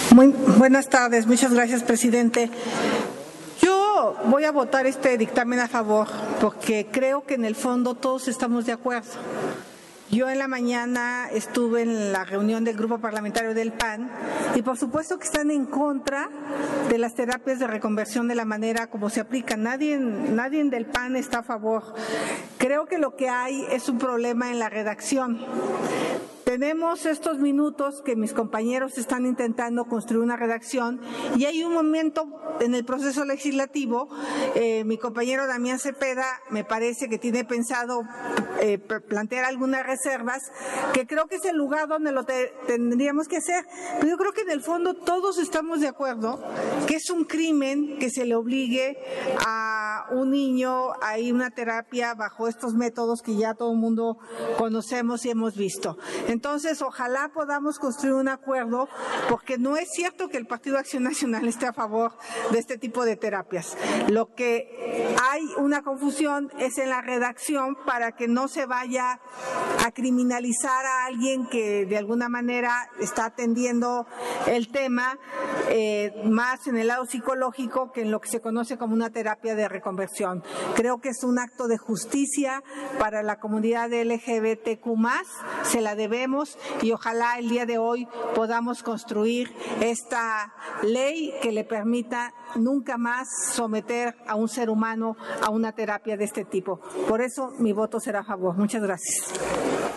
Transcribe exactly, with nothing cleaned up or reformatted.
Muy buenas tardes, muchas gracias, presidente. Yo voy a votar este dictamen a favor porque creo que en el fondo todos estamos de acuerdo. Yo en la mañana estuve en la reunión del grupo parlamentario del P A N y por supuesto que están en contra de las terapias de reconversión de la manera como se aplican. Nadie, nadie del P A N está a favor. Creo que lo que hay es un problema en la redacción. Tenemos estos minutos que mis compañeros están intentando construir una redacción y hay un momento en el proceso legislativo, eh, mi compañero Damián Cepeda me parece que tiene pensado eh, plantear algunas reservas, que creo que es el lugar donde lo te, tendríamos que hacer, pero yo creo que en el fondo todos estamos de acuerdo que es un crimen que se le obligue a un niño a ir a una terapia bajo estos métodos que ya todo el mundo conocemos y hemos visto. Entonces, ojalá podamos construir un acuerdo, porque no es cierto que el Partido Acción Nacional esté a favor de este tipo de terapias. Lo que hay una confusión es en la redacción para que no se vaya a criminalizar a alguien que de alguna manera está atendiendo el tema eh, más en el lado psicológico que en lo que se conoce como una terapia de reconversión. Creo que es un acto de justicia para la comunidad L G B T Q más, se la debemos y ojalá el día de hoy podamos construir esta ley que le permita nunca más someter a un ser humano a una terapia de este tipo. Por eso mi voto será a favor. Muchas gracias.